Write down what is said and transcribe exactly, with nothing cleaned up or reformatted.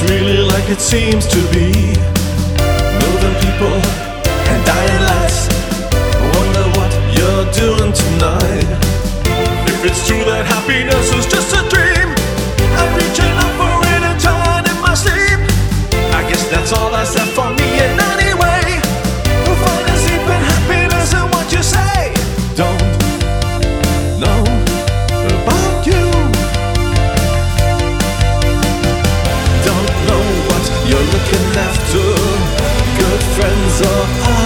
really like it seems to be. Moving people and dying lights. Wonder what you're doing tonight. If it's true that happiness is just a dream, I'm reaching up for it and turning in my sleep. I guess that's all that's left for me in any way. We'll find a sleep and happiness in what you say. Don't know about you. Don't know what you're looking after. Good friends or